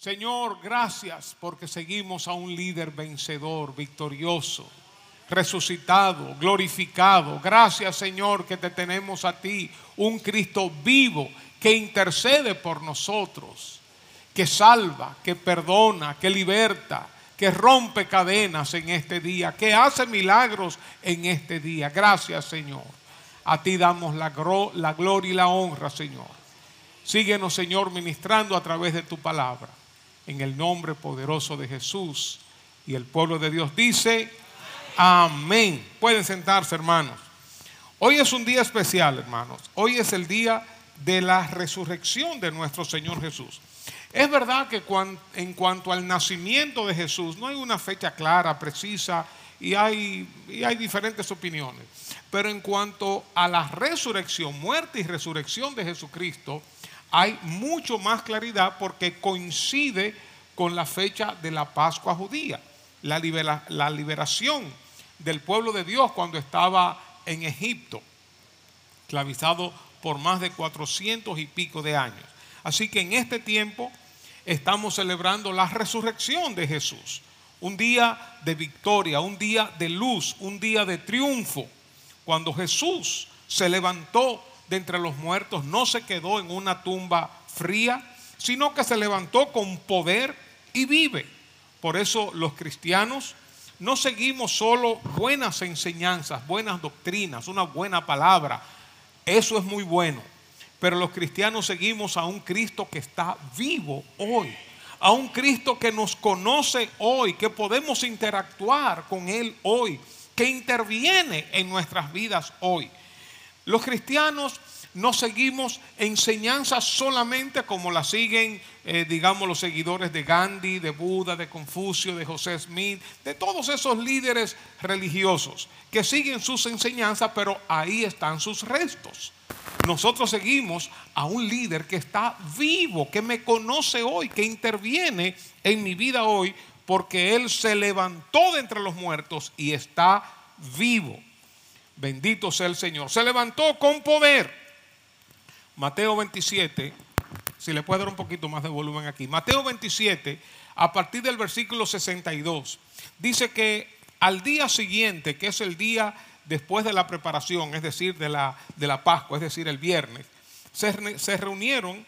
Señor, gracias porque seguimos a un líder vencedor, victorioso, resucitado, glorificado. Gracias, Señor, que te tenemos a ti, un Cristo vivo que intercede por nosotros, que salva, que perdona, que liberta, que rompe cadenas en este día, que hace milagros en este día. Gracias, Señor. A ti damos la gloria y la honra, Señor. Síguenos, Señor, ministrando a través de tu palabra. En el nombre poderoso de Jesús. Y el pueblo de Dios dice, amén. Pueden sentarse, hermanos. Hoy es un día especial, hermanos. Hoy es el día de la resurrección de nuestro Señor Jesús. Es verdad que en cuanto al nacimiento de Jesús, no hay una fecha clara, precisa, y hay diferentes opiniones. Pero en cuanto a la resurrección, muerte y resurrección de Jesucristo, hay mucho más claridad porque coincide con la fecha de la Pascua judía, la liberación del pueblo de Dios cuando estaba en Egipto, esclavizado por más de 400 y pico de años. Así que en este tiempo estamos celebrando la resurrección de Jesús, un día de victoria, un día de luz, un día de triunfo. Cuando Jesús se levantó de entre los muertos, no se quedó en una tumba fría, sino que se levantó con poder y vive. Por eso los cristianos no seguimos solo buenas enseñanzas, buenas doctrinas, una buena palabra. Eso es muy bueno. Pero los cristianos seguimos a un Cristo que está vivo hoy, a un Cristo que nos conoce hoy, que podemos interactuar con Él hoy, que interviene en nuestras vidas hoy. Los cristianos no seguimos enseñanzas solamente como las siguen, digamos, los seguidores de Gandhi, de Buda, de Confucio, de José Smith, de todos esos líderes religiosos que siguen sus enseñanzas, pero ahí están sus restos. Nosotros seguimos a un líder que está vivo, que me conoce hoy, que interviene en mi vida hoy, porque Él se levantó de entre los muertos y está vivo. Bendito sea el Señor. Se levantó con poder. Mateo 27, si le puedo dar un poquito más de volumen aquí. Mateo 27, a partir del versículo 62, dice que al día siguiente, que es el día después de la preparación, es decir, de la Pascua, es decir, el viernes, se reunieron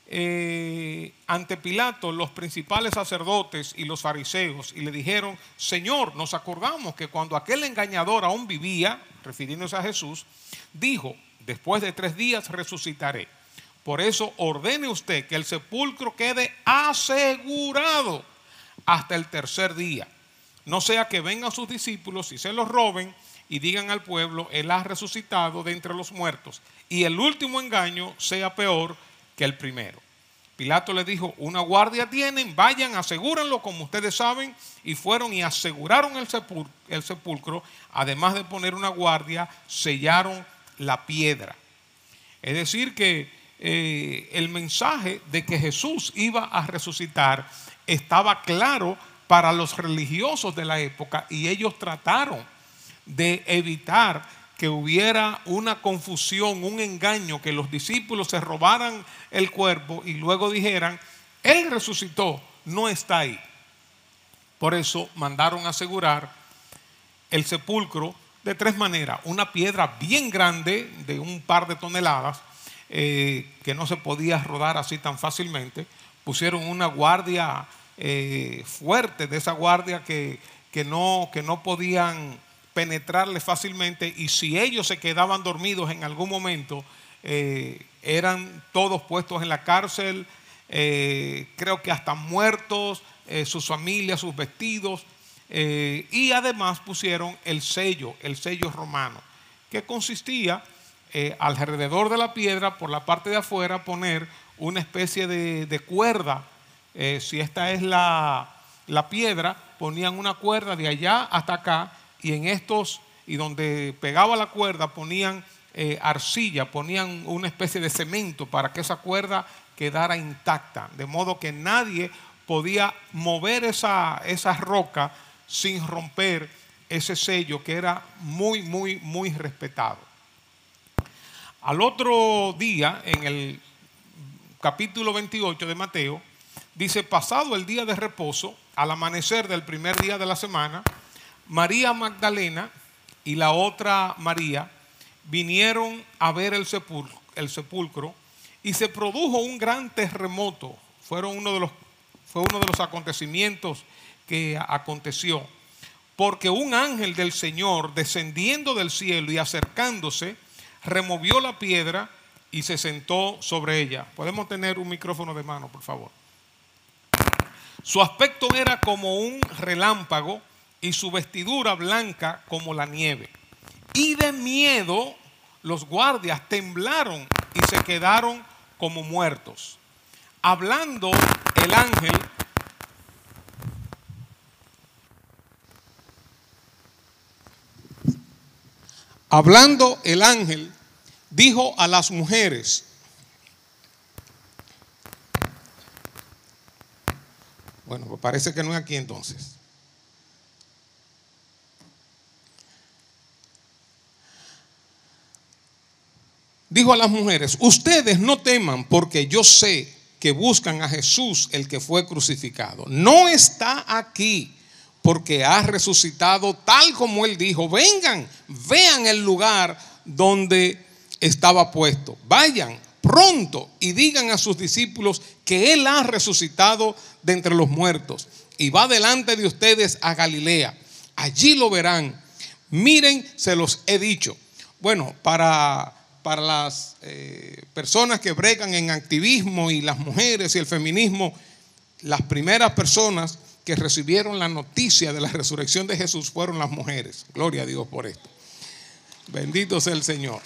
ante Pilato los principales sacerdotes y los fariseos y le dijeron: Señor, nos acordamos que cuando aquel engañador aún vivía, refiriéndose a Jesús, dijo: después de 3 días resucitaré. Por eso ordene usted que el sepulcro quede asegurado hasta el 3er día, no sea que vengan sus discípulos y se los roben y digan al pueblo: Él ha resucitado de entre los muertos, y el último engaño sea peor que el primero. Pilato le dijo: una guardia tienen, vayan, asegúrenlo como ustedes saben. Y fueron y aseguraron el sepulcro. Además de poner una guardia, sellaron la piedra. Es decir que el mensaje de que Jesús iba a resucitar estaba claro para los religiosos de la época, y ellos trataron de evitar que hubiera una confusión, un engaño, que los discípulos se robaran el cuerpo y luego dijeran: Él resucitó, no está ahí. Por eso mandaron a asegurar el sepulcro de 3 maneras. Una piedra bien grande de un par de toneladas, que no se podía rodar así tan fácilmente. Pusieron una guardia fuerte, de esa guardia que no podían penetrarle fácilmente, y si ellos se quedaban dormidos en algún momento, eran todos puestos en la cárcel, creo que hasta muertos, sus familias, sus vestidos, y además pusieron el sello romano, que consistía alrededor de la piedra, por la parte de afuera, poner una especie de cuerda. Si esta es la piedra, ponían una cuerda de allá hasta acá, y donde pegaba la cuerda ponían arcilla, ponían una especie de cemento para que esa cuerda quedara intacta, de modo que nadie podía mover esa roca sin romper ese sello, que era muy, muy, muy respetado. Al otro día, en el capítulo 28 de Mateo, Dice, pasado el día de reposo, al amanecer del primer día de la semana, María Magdalena y la otra María vinieron a ver el sepulcro y se produjo un gran terremoto. Fue uno de los acontecimientos que aconteció, porque un ángel del Señor, descendiendo del cielo y acercándose, removió la piedra y se sentó sobre ella. ¿Podemos tener un micrófono de mano, por favor? Su aspecto era como un relámpago y su vestidura blanca como la nieve. Y de miedo los guardias temblaron y se quedaron como muertos. Hablando el ángel dijo a las mujeres: bueno, pues parece que no es aquí entonces. Dijo a las mujeres: ustedes no teman, porque yo sé que buscan a Jesús, el que fue crucificado. No está aquí, porque ha resucitado tal como él dijo. Vengan, vean el lugar donde estaba puesto. Vayan pronto y digan a sus discípulos que él ha resucitado de entre los muertos y va delante de ustedes a Galilea. Allí lo verán. Miren, se los he dicho. Bueno, para las personas que bregan en activismo y las mujeres y el feminismo, las primeras personas que recibieron la noticia de la resurrección de Jesús fueron las mujeres. Gloria a Dios por esto. Bendito sea el Señor.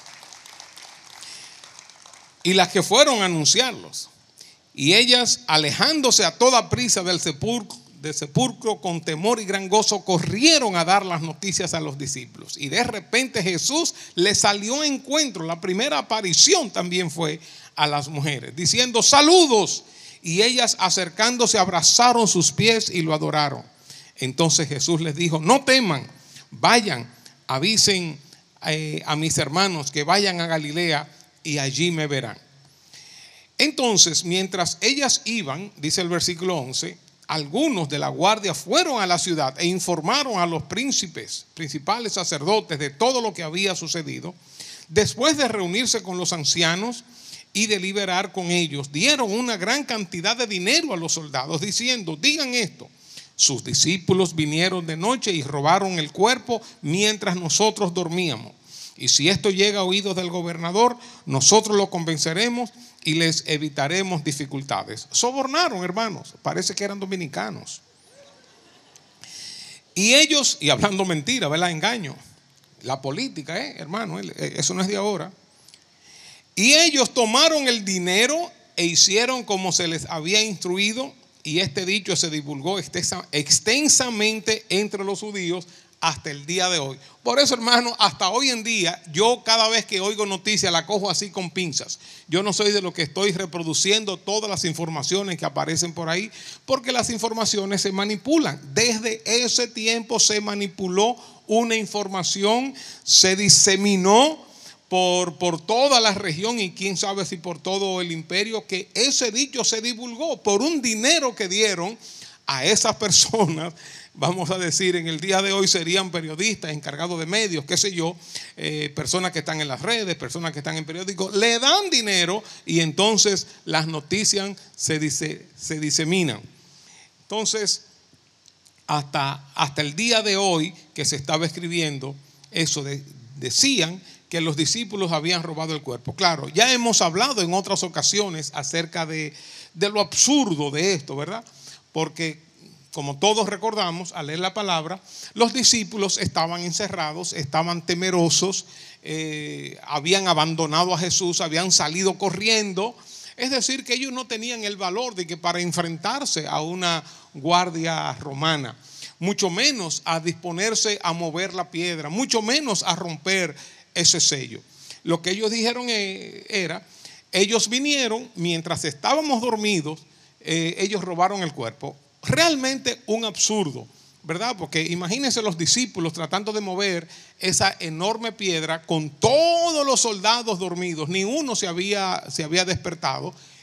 Y las que fueron a anunciarlos. Y ellas, alejándose a toda prisa del sepulcro con temor y gran gozo, corrieron a dar las noticias a los discípulos. Y de repente Jesús les salió a encuentro. La primera aparición también fue a las mujeres, diciendo: saludos. Y ellas, acercándose, abrazaron sus pies y lo adoraron. Entonces Jesús les dijo: no teman, vayan, avisen a mis hermanos que vayan a Galilea y allí me verán. Entonces, mientras ellas iban, dice el versículo 11, algunos de la guardia fueron a la ciudad e informaron a los principales sacerdotes de todo lo que había sucedido. Después de reunirse con los ancianos y deliberar con ellos, dieron una gran cantidad de dinero a los soldados, diciendo: digan esto, sus discípulos vinieron de noche y robaron el cuerpo mientras nosotros dormíamos. Y si esto llega a oídos del gobernador, nosotros lo convenceremos y les evitaremos dificultades. Sobornaron, hermanos, parece que eran dominicanos. Y ellos, y hablando mentira, ¿verdad? Engaño. La política, hermano, eso no es de ahora. Y ellos tomaron el dinero e hicieron como se les había instruido, y este dicho se divulgó extensamente entre los judíos hasta el día de hoy. Por eso, hermano, hasta hoy en día, yo cada vez que oigo noticias la cojo así con pinzas. Yo no soy de los que estoy reproduciendo todas las informaciones que aparecen por ahí, porque las informaciones se manipulan. Desde ese tiempo se manipuló una información, se diseminó por toda la región y quién sabe si por todo el imperio, que ese dicho se divulgó por un dinero que dieron a esas personas. Vamos a decir, en el día de hoy serían periodistas, encargados de medios, qué sé yo, personas que están en las redes, personas que están en periódicos, le dan dinero y entonces las noticias se diseminan. Entonces, hasta el día de hoy que se estaba escribiendo eso, decían que los discípulos habían robado el cuerpo. Claro, ya hemos hablado en otras ocasiones acerca de lo absurdo de esto, ¿verdad? Porque como todos recordamos, al leer la palabra, los discípulos estaban encerrados, estaban temerosos, habían abandonado a Jesús, habían salido corriendo. Es decir, que ellos no tenían el valor de que para enfrentarse a una guardia romana, mucho menos a disponerse a mover la piedra, mucho menos a romper ese sello. Lo que ellos dijeron era, ellos vinieron mientras estábamos dormidos, ellos robaron el cuerpo. Realmente un absurdo, ¿verdad? Porque imagínense los discípulos tratando de mover esa enorme piedra con todos los soldados dormidos. Ni uno se había despertado.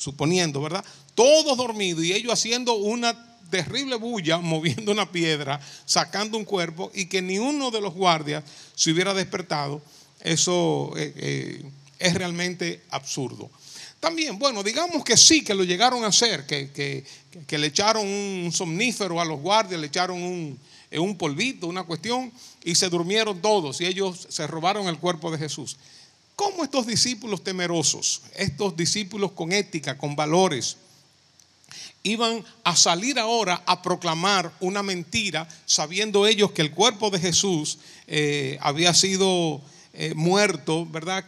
suponiendo, ¿verdad? Todos dormidos y ellos haciendo una terrible bulla, moviendo una piedra, sacando un cuerpo, y que ni uno de los guardias se hubiera despertado. Eso es realmente absurdo. También, bueno, digamos que sí, que lo llegaron a hacer, que le echaron un somnífero a los guardias, le echaron un polvito, una cuestión, y se durmieron todos y ellos se robaron el cuerpo de Jesús. ¿Cómo estos discípulos temerosos, estos discípulos con ética, con valores, iban a salir ahora a proclamar una mentira, sabiendo ellos que el cuerpo de Jesús había sido muerto, ¿verdad?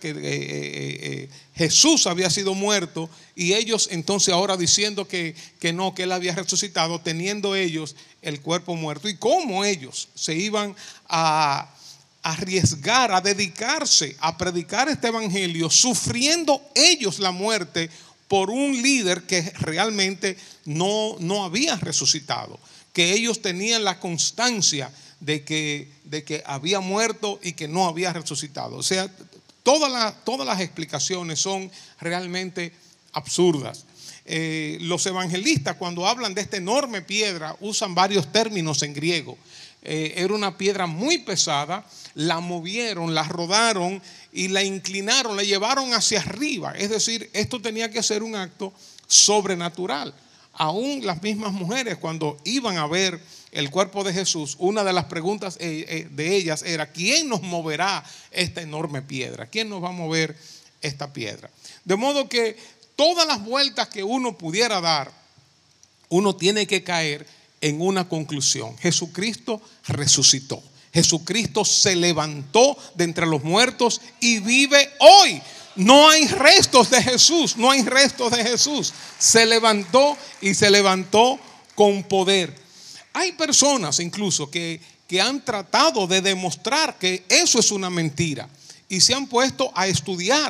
Que Jesús había sido muerto, y ellos entonces ahora diciendo que no, que él había resucitado, teniendo ellos el cuerpo muerto? ¿Y cómo ellos se iban a arriesgar, a dedicarse a predicar este evangelio, sufriendo ellos la muerte por un líder que realmente no había resucitado, que ellos tenían la constancia de que había muerto y que no había resucitado? O sea, todas las explicaciones son realmente absurdas. Los evangelistas, cuando hablan de esta enorme piedra, usan varios términos en griego. Era una piedra muy pesada, la movieron, la rodaron y la inclinaron, la llevaron hacia arriba. Es decir, esto tenía que ser un acto sobrenatural. Aún las mismas mujeres, cuando iban a ver el cuerpo de Jesús, una de las preguntas de ellas era: ¿quién nos moverá esta enorme piedra? ¿Quién nos va a mover esta piedra? De modo que todas las vueltas que uno pudiera dar, uno tiene que caer en una conclusión: Jesucristo resucitó. Jesucristo se levantó de entre los muertos y vive hoy. No hay restos de Jesús, no hay restos de Jesús. Se levantó, y se levantó con poder. Hay personas incluso que han tratado de demostrar que eso es una mentira, y se han puesto a estudiar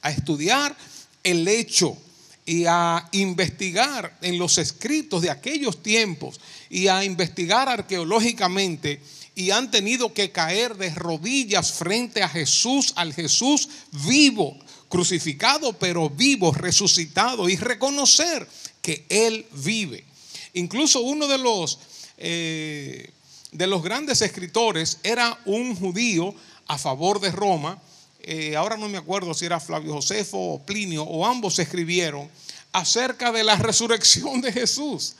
el hecho y a investigar en los escritos de aquellos tiempos y a investigar arqueológicamente, y han tenido que caer de rodillas frente a Jesús, al Jesús vivo, crucificado pero vivo, resucitado, y reconocer que Él vive. Incluso uno de los grandes escritores era un judío a favor de Roma. Ahora no me acuerdo si era Flavio Josefo o Plinio, o ambos escribieron acerca de la resurrección de Jesús.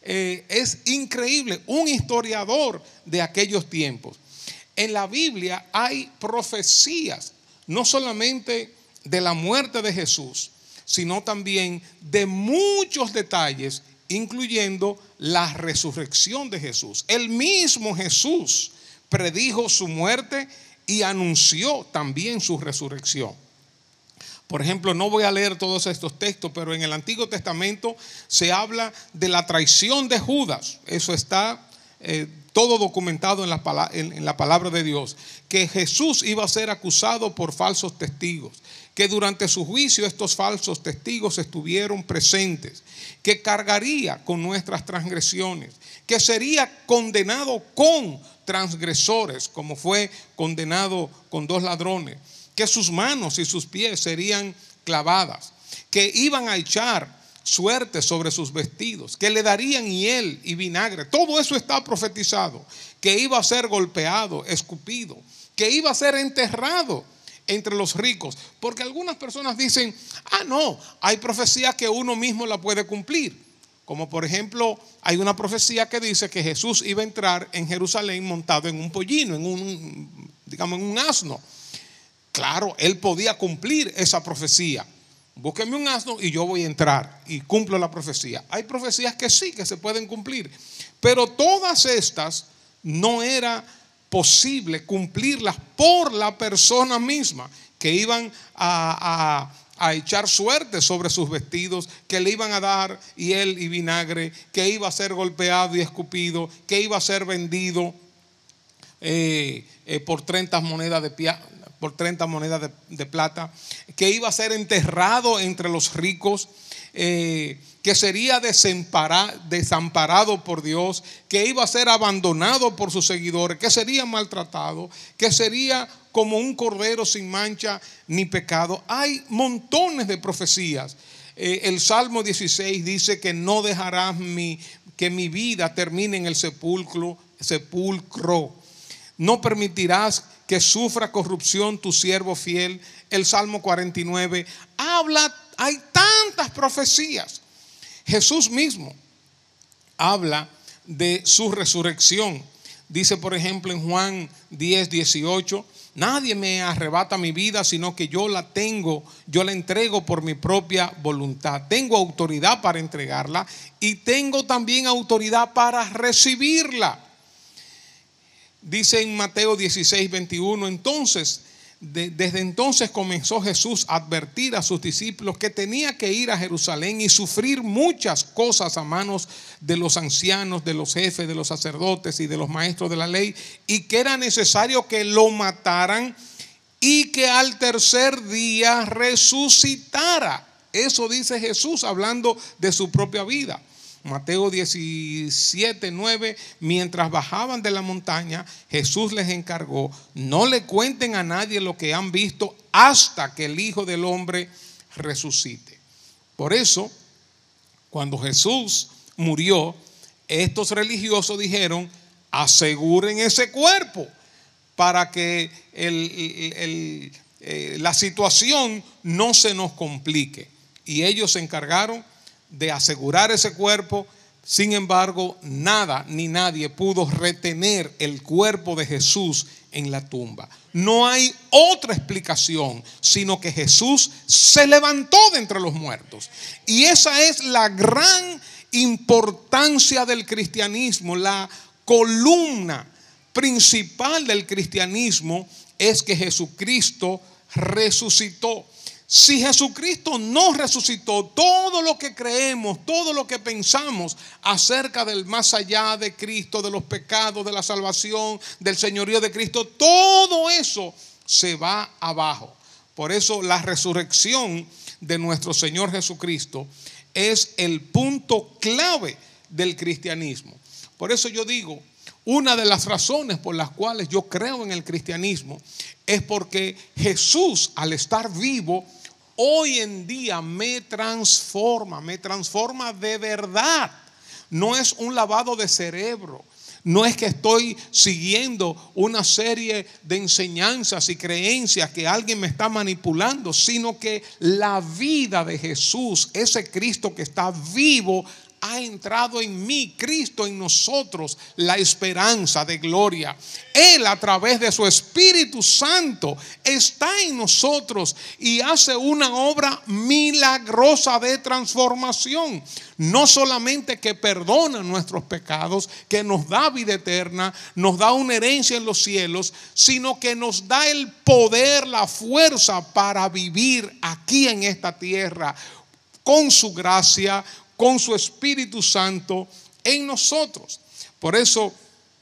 Es increíble, un historiador de aquellos tiempos. En la Biblia hay profecías, no solamente de la muerte de Jesús, sino también de muchos detalles, incluyendo la resurrección de Jesús. El mismo Jesús predijo su muerte y anunció también su resurrección. Por ejemplo, no voy a leer todos estos textos, pero en el Antiguo Testamento se habla de la traición de Judas. Eso está todo documentado en la palabra de Dios. Que Jesús iba a ser acusado por falsos testigos, que durante su juicio estos falsos testigos estuvieron presentes, que cargaría con nuestras transgresiones, que sería condenado con transgresores, como fue condenado con 2 ladrones, que sus manos y sus pies serían clavadas, que iban a echar suerte sobre sus vestidos, que le darían hiel y vinagre. Todo eso está profetizado. Que iba a ser golpeado, escupido, que iba a ser enterrado entre los ricos. Porque algunas personas dicen: no, hay profecías que uno mismo la puede cumplir. Como por ejemplo, hay una profecía que dice que Jesús iba a entrar en Jerusalén montado en un pollino, en un asno. Claro, él podía cumplir esa profecía. Búsqueme un asno y yo voy a entrar y cumplo la profecía. Hay profecías que sí, que se pueden cumplir, pero todas estas no era posible cumplirlas por la persona misma, que iban a echar suerte sobre sus vestidos, que le iban a dar hiel y vinagre, que iba a ser golpeado y escupido, que iba a ser vendido por 30 monedas de plata, que iba a ser enterrado entre los ricos, que sería desamparado por Dios, que iba a ser abandonado por sus seguidores, que sería maltratado, que sería como un cordero sin mancha ni pecado. Hay montones de profecías El Salmo 16 dice que no dejarás que mi vida termine en el sepulcro. No permitirás que sufra corrupción tu siervo fiel. El Salmo 49 habla, hay tantas profecías. Jesús mismo habla de su resurrección. Dice, por ejemplo, en Juan 10:18, nadie me arrebata mi vida, sino que yo la entrego por mi propia voluntad. Tengo autoridad para entregarla y tengo también autoridad para recibirla. Dice en Mateo 16:21, entonces, desde entonces comenzó Jesús a advertir a sus discípulos que tenía que ir a Jerusalén y sufrir muchas cosas a manos de los ancianos, de los jefes, de los sacerdotes y de los maestros de la ley, y que era necesario que lo mataran y que al tercer día resucitara. Eso dice Jesús hablando de su propia vida. Mateo 17:9, mientras bajaban de la montaña, Jesús les encargó, no le cuenten a nadie lo que han visto hasta que el Hijo del Hombre resucite. Por eso, cuando Jesús murió, estos religiosos dijeron, aseguren ese cuerpo para que la situación no se nos complique. Y ellos se encargaron de asegurar ese cuerpo. Sin embargo, nada ni nadie pudo retener el cuerpo de Jesús en la tumba. No hay otra explicación, sino que Jesús se levantó de entre los muertos. Y esa es la gran importancia del cristianismo. La columna principal del cristianismo es que Jesucristo resucitó. Si Jesucristo no resucitó, todo lo que creemos, todo lo que pensamos acerca del más allá de Cristo, de los pecados, de la salvación, del señorío de Cristo, todo eso se va abajo. Por eso la resurrección de nuestro Señor Jesucristo es el punto clave del cristianismo. Por eso yo digo, una de las razones por las cuales yo creo en el cristianismo es porque Jesús, al estar vivo, hoy en día me transforma de verdad. No es un lavado de cerebro. No es que estoy siguiendo una serie de enseñanzas y creencias que alguien me está manipulando, sino que la vida de Jesús, ese Cristo que está vivo, ha entrado en mí, Cristo en nosotros, la esperanza de gloria. Él, a través de su Espíritu Santo, está en nosotros y hace una obra milagrosa de transformación. No solamente que perdona nuestros pecados, que nos da vida eterna, nos da una herencia en los cielos, sino que nos da el poder, la fuerza para vivir aquí en esta tierra con su gracia, con su Espíritu Santo en nosotros. Por eso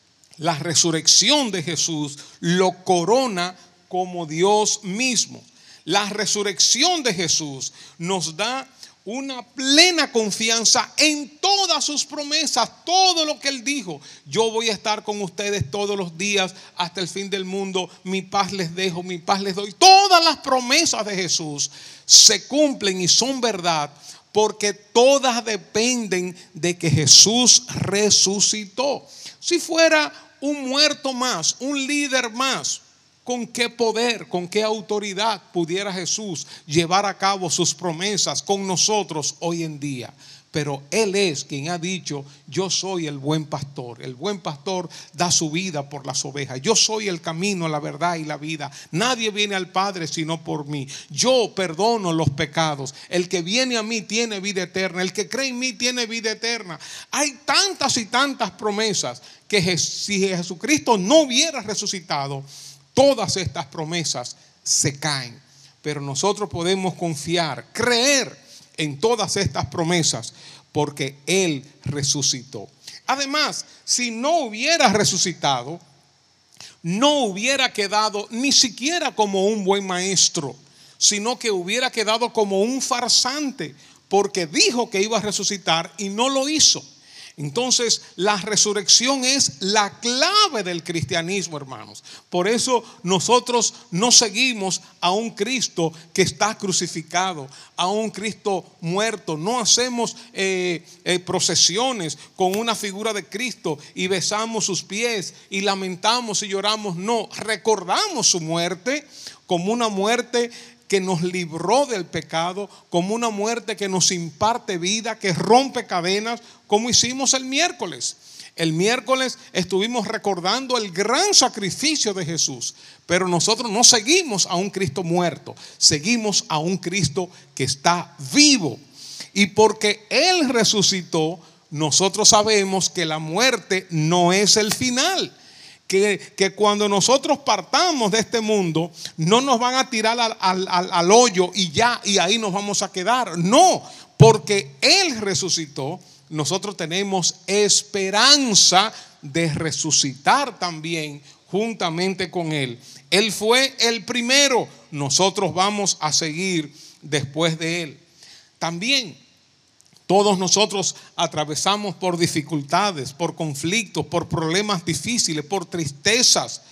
la resurrección de Jesús lo corona como Dios mismo. La resurrección de Jesús nos da una plena confianza en todas sus promesas, todo lo que Él dijo. Yo voy a estar con ustedes todos los días hasta el fin del mundo. Mi paz les dejo, mi paz les doy. Todas las promesas de Jesús se cumplen y son verdad, porque todas dependen de que Jesús resucitó. Si fuera un muerto más, un líder más, ¿con qué poder, con qué autoridad pudiera Jesús llevar a cabo sus promesas con nosotros hoy en día? Pero Él es quien ha dicho, yo soy el buen pastor. El buen pastor da su vida por las ovejas. Yo soy el camino, la verdad y la vida. Nadie viene al Padre sino por mí. Yo perdono los pecados. El que viene a mí tiene vida eterna. El que cree en mí tiene vida eterna. Hay tantas y tantas promesas que si Jesucristo no hubiera resucitado, todas estas promesas se caen. Pero nosotros podemos confiar, creer en todas estas promesas, porque Él resucitó. Además, si no hubiera resucitado, no hubiera quedado ni siquiera como un buen maestro, sino que hubiera quedado como un farsante, porque dijo que iba a resucitar y no lo hizo. Entonces, la resurrección es la clave del cristianismo, hermanos. Por eso nosotros no seguimos a un Cristo que está crucificado, a un Cristo muerto. No hacemos procesiones con una figura de Cristo y besamos sus pies y lamentamos y lloramos. No, recordamos su muerte como una muerte que nos libró del pecado, como una muerte que nos imparte vida, que rompe cadenas, como hicimos el miércoles. El miércoles estuvimos recordando el gran sacrificio de Jesús, pero nosotros no seguimos a un Cristo muerto, seguimos a un Cristo que está vivo. Y porque Él resucitó, nosotros sabemos que la muerte no es el final. Que cuando nosotros partamos de este mundo, no nos van a tirar al hoyo y ya, y ahí nos vamos a quedar. No, porque Él resucitó, nosotros tenemos esperanza de resucitar también juntamente con Él. Él fue el primero, nosotros vamos a seguir después de Él. También todos nosotros atravesamos por dificultades, por conflictos, por problemas difíciles, por tristezas.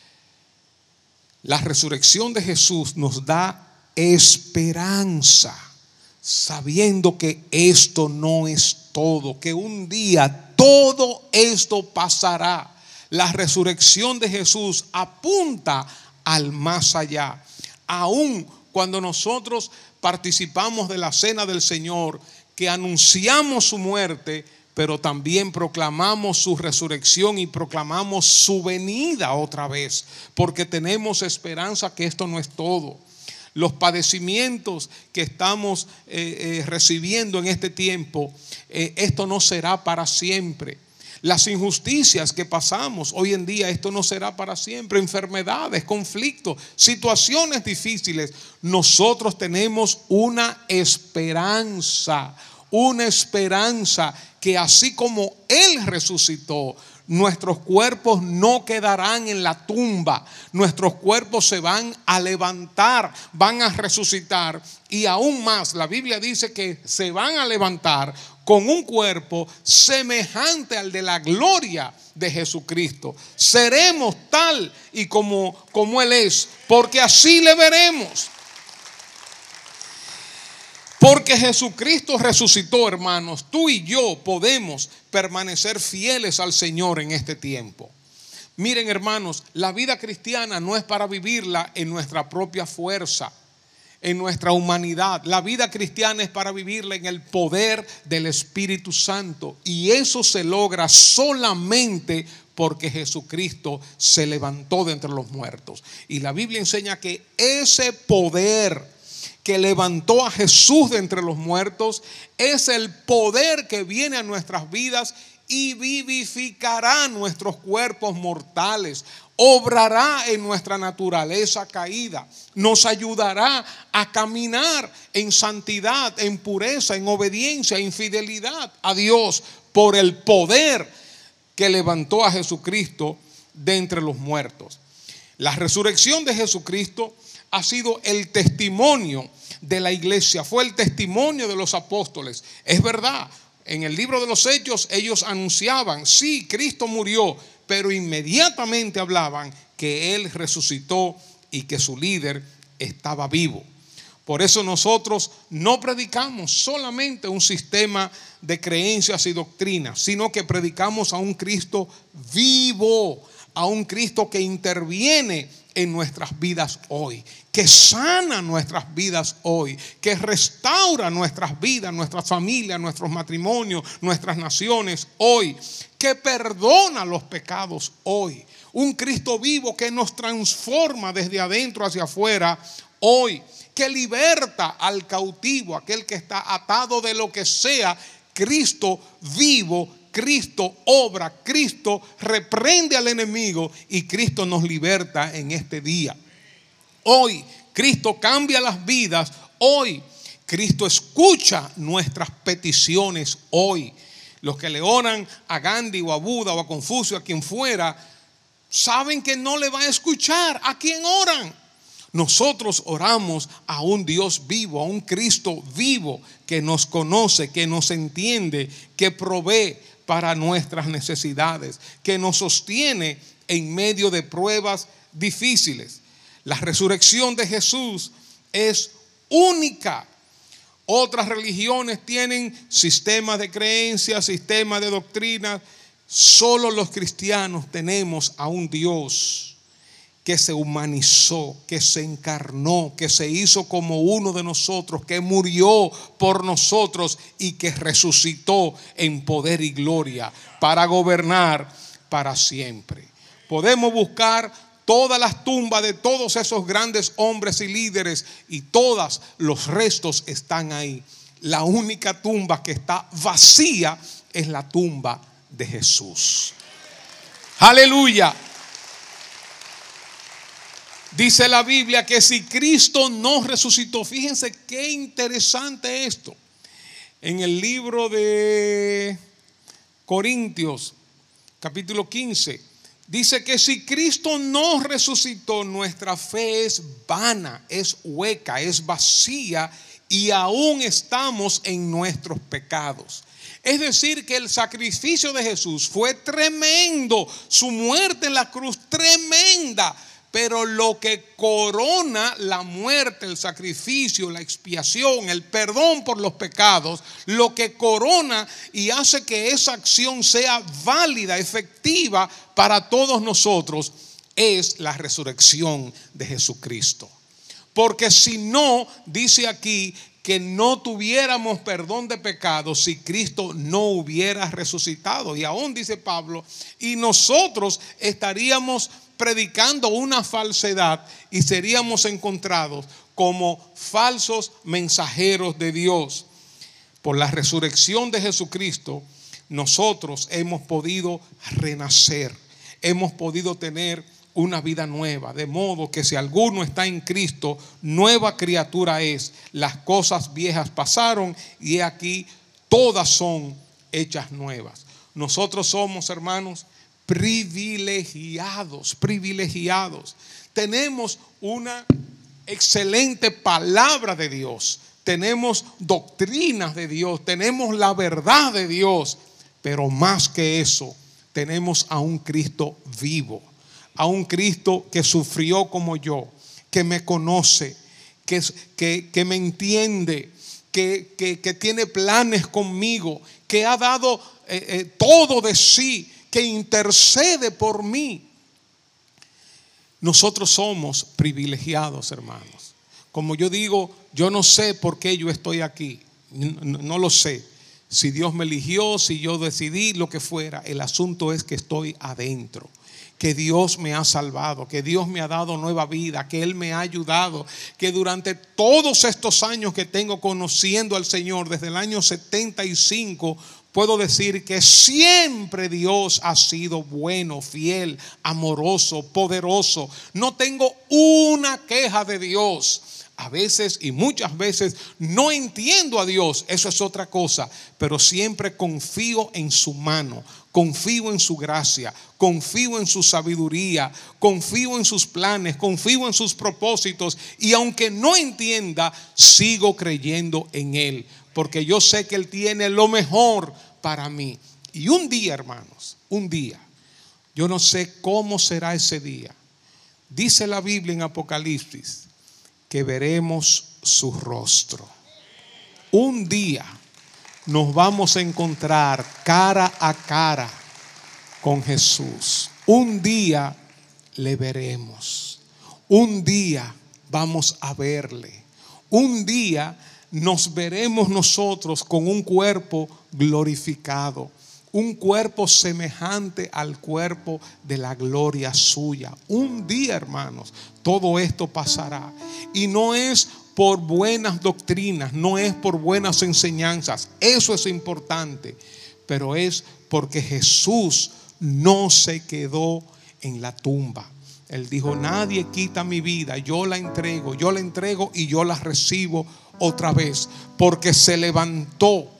La resurrección de Jesús nos da esperanza, sabiendo que esto no es todo, que un día todo esto pasará. La resurrección de Jesús apunta al más allá. Aún cuando nosotros participamos de la cena del Señor, que anunciamos su muerte, pero también proclamamos su resurrección y proclamamos su venida otra vez, porque tenemos esperanza que esto no es todo. Los padecimientos que estamos recibiendo en este tiempo, esto no será para siempre. Las injusticias que pasamos hoy en día, esto no será para siempre. Enfermedades, conflictos, situaciones difíciles. Nosotros tenemos una esperanza que así como Él resucitó, nuestros cuerpos no quedarán en la tumba. Nuestros cuerpos se van a levantar, van a resucitar. Y aún más, la Biblia dice que se van a levantar con un cuerpo semejante al de la gloria de Jesucristo. Seremos tal y como Él es, porque así le veremos. Porque Jesucristo resucitó, hermanos, tú y yo podemos permanecer fieles al Señor en este tiempo. Miren, hermanos, la vida cristiana no es para vivirla en nuestra propia fuerza, en nuestra humanidad. La vida cristiana es para vivirla en el poder del Espíritu Santo. Y eso se logra solamente porque Jesucristo se levantó de entre los muertos. Y la Biblia enseña que ese poder que levantó a Jesús de entre los muertos es el poder que viene a nuestras vidas y vivificará nuestros cuerpos mortales, obrará en nuestra naturaleza caída, nos ayudará a caminar en santidad, en pureza, en obediencia, en fidelidad a Dios por el poder que levantó a Jesucristo de entre los muertos. La resurrección de Jesucristo ha sido el testimonio de la iglesia, fue el testimonio de los apóstoles. Es verdad, en el libro de los Hechos ellos anunciaban, sí, Cristo murió, pero inmediatamente hablaban que Él resucitó y que su líder estaba vivo. Por eso nosotros no predicamos solamente un sistema de creencias y doctrinas, sino que predicamos a un Cristo vivo, a un Cristo que interviene en nuestras vidas hoy, que sana nuestras vidas hoy, que restaura nuestras vidas, nuestras familias, nuestros matrimonios, nuestras naciones hoy, que perdona los pecados hoy. Un Cristo vivo que nos transforma desde adentro hacia afuera hoy, que liberta al cautivo, aquel que está atado de lo que sea. Cristo vivo, Cristo obra, Cristo reprende al enemigo y Cristo nos liberta en este día. Hoy Cristo cambia las vidas. Hoy Cristo escucha nuestras peticiones. Hoy los que le oran a Gandhi o a Buda o a Confucio, a quien fuera, saben que no le va a escuchar. ¿A quién oran? Nosotros oramos a un Dios vivo, a un Cristo vivo que nos conoce, que nos entiende, que provee para nuestras necesidades, que nos sostiene en medio de pruebas difíciles. La resurrección de Jesús es única. Otras religiones tienen sistemas de creencias, sistemas de doctrinas. Solo los cristianos tenemos a un Dios que se humanizó, que se encarnó, que se hizo como uno de nosotros, que murió por nosotros y que resucitó en poder y gloria para gobernar para siempre. Podemos buscar todas las tumbas de todos esos grandes hombres y líderes y todos los restos están ahí. La única tumba que está vacía es la tumba de Jesús. Aleluya. Dice la Biblia que si Cristo no resucitó, fíjense qué interesante esto. En el libro de Corintios, capítulo 15, dice que si Cristo no resucitó, nuestra fe es vana, es hueca, es vacía y aún estamos en nuestros pecados. Es decir, que el sacrificio de Jesús fue tremendo, su muerte en la cruz tremenda. Pero lo que corona la muerte, el sacrificio, la expiación, el perdón por los pecados, lo que corona y hace que esa acción sea válida, efectiva para todos nosotros, es la resurrección de Jesucristo. Porque si no, dice aquí que no tuviéramos perdón de pecados si Cristo no hubiera resucitado. Y aún dice Pablo, y nosotros estaríamos predicando una falsedad y seríamos encontrados como falsos mensajeros de Dios. Por la resurrección de Jesucristo, nosotros hemos podido renacer, hemos podido tener una vida nueva, de modo que si alguno está en Cristo, nueva criatura es. Las cosas viejas pasaron y he aquí todas son hechas nuevas. Nosotros somos, hermanos, privilegiados. Tenemos una excelente palabra de Dios, tenemos doctrinas de Dios, tenemos la verdad de Dios, pero más que eso, tenemos a un Cristo vivo, a un Cristo que sufrió como yo, que me conoce, que me entiende, que tiene planes conmigo, que ha dado todo de sí, que intercede por mí. Nosotros somos privilegiados, hermanos. Como yo digo, yo no sé por qué yo estoy aquí, no lo sé. Si Dios me eligió, si yo decidí, lo que fuera, el asunto es que estoy adentro, que Dios me ha salvado, que Dios me ha dado nueva vida, que Él me ha ayudado, que durante todos estos años que tengo conociendo al Señor, desde el año 75, puedo decir que siempre Dios ha sido bueno, fiel, amoroso, poderoso. No tengo una queja de Dios. A veces y muchas veces no entiendo a Dios, eso es otra cosa, pero siempre confío en su mano, confío en su gracia, confío en su sabiduría, confío en sus planes, confío en sus propósitos, y aunque no entienda, sigo creyendo en Él, porque yo sé que Él tiene lo mejor para mí. Y un día, hermanos, un día, yo no sé cómo será ese día, dice la Biblia en Apocalipsis que veremos su rostro. Un día nos vamos a encontrar cara a cara con Jesús. Un día le veremos. Un día vamos a verle. Un día nos veremos nosotros con un cuerpo glorificado, un cuerpo semejante al cuerpo de la gloria suya. Un día, hermanos, todo esto pasará. Y no es por buenas doctrinas, no es por buenas enseñanzas. Eso es importante. Pero es porque Jesús no se quedó en la tumba. Él dijo: nadie quita mi vida, yo la entrego y yo la recibo otra vez. Porque se levantó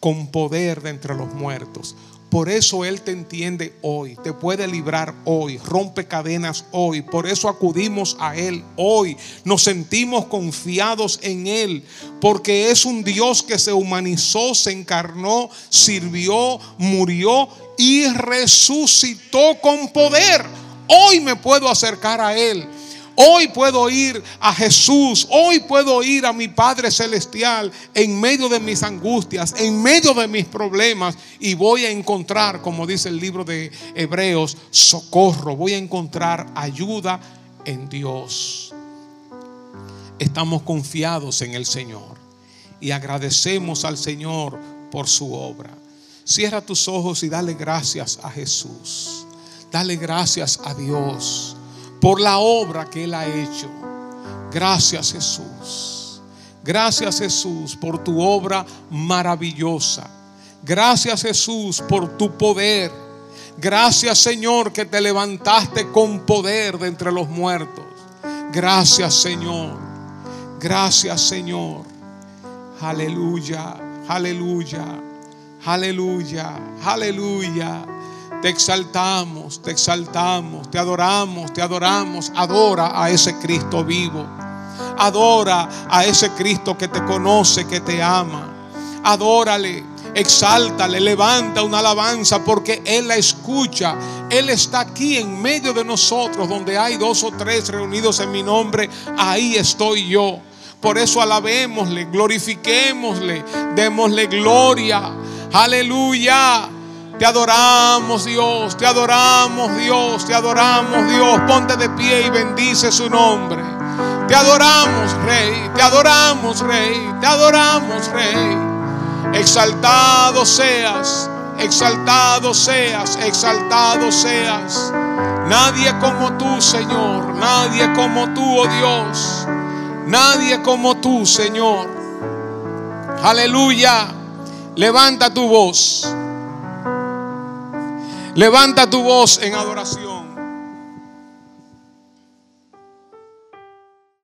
con poder de entre los muertos. Por eso Él te entiende hoy, te puede librar hoy, rompe cadenas hoy. Por eso acudimos a Él hoy. Nos sentimos confiados en Él, porque es un Dios que se humanizó, se encarnó, sirvió, murió y resucitó con poder. Hoy me puedo acercar a Él. Hoy puedo ir a Jesús. Hoy puedo ir a mi Padre Celestial en medio de mis angustias, en medio de mis problemas, y voy a encontrar, como dice el libro de Hebreos, socorro. Voy a encontrar ayuda en Dios. Estamos confiados en el Señor y agradecemos al Señor por su obra. Cierra tus ojos y dale gracias a Jesús. Dale gracias a Dios por la obra que Él ha hecho. Gracias, Jesús. Gracias, Jesús, por tu obra maravillosa. Gracias, Jesús, por tu poder. Gracias, Señor, que te levantaste con poder de entre los muertos. Gracias, Señor. Gracias, Señor. Aleluya, aleluya, aleluya, aleluya. Te exaltamos, te adoramos, te adoramos. Adora a ese Cristo vivo. Adora a ese Cristo que te conoce, que te ama. Adórale, exáltale, levanta una alabanza, porque Él la escucha. Él está aquí en medio de nosotros. Donde hay 2 o 3 reunidos en mi nombre, ahí estoy yo. Por eso alabémosle, glorifiquémosle, démosle gloria. Aleluya. Te adoramos, Dios, te adoramos, Dios, te adoramos, Dios. Ponte de pie y bendice su nombre. Te adoramos, Rey, te adoramos, Rey, te adoramos, Rey. Exaltado seas, exaltado seas, exaltado seas. Nadie como tú, Señor, nadie como tú, oh Dios. Nadie como tú, Señor. Aleluya. Levanta tu voz. Levanta tu voz en adoración.